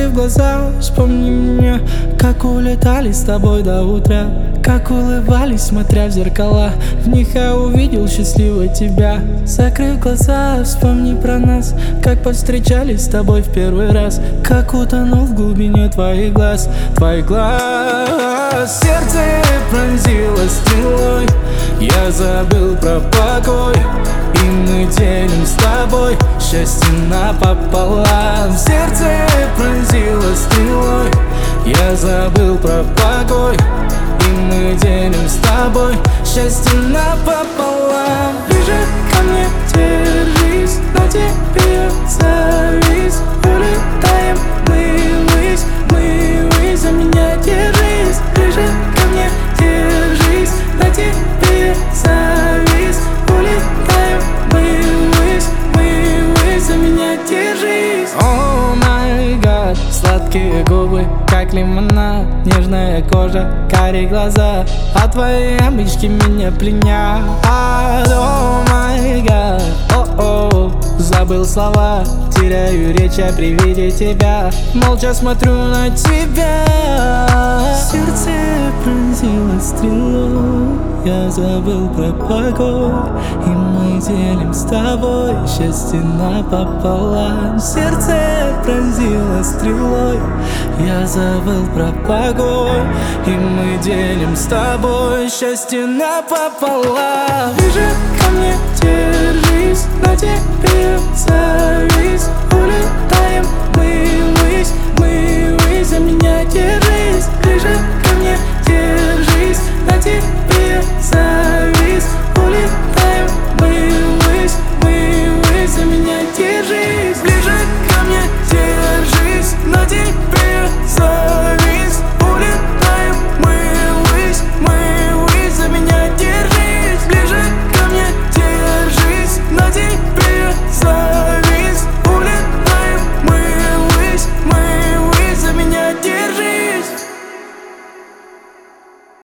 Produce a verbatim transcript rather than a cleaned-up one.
Закрыв глаза, вспомни меня, как улетали с тобой до утра, как улыбались, смотря в зеркала. В них я увидел счастливой тебя. Закрыв глаза, вспомни про нас, как повстречались с тобой в первый раз, как утонул в глубине твоих глаз, твоих глаз. Сердце пронзило стрелой, я забыл про покой, и мы делим с тобой счастье напополам. Сердце пронзило стрелой, я забыл про покой, и мы делим с тобой счастье напополам. Ближе ко мне держись, на тебе я завис. Улетаем мы ввысь, мы ввысь, за меня держись. Ближе ко мне держись, на тебе я завис. Улетаем мы ввысь, мы ввысь, за меня держись. О май гад, сладкие губы, как лимонад, нежная кожа, карие глаза, а твои обычки меня пленят. О май гад, о-о, забыл слова, теряю речь я при виде тебя, молча смотрю на тебя. Сердце пронзило стрелой, я забыл про покой, и мы делим с тобой счастье напополам. Сердце пронзило стрелой, я забыл про покой, и мы делим с тобой счастье напополам. Ближе ко мне держись, на тебе завис. Улетаем мы ввысь, мы ввысь, за меня держись.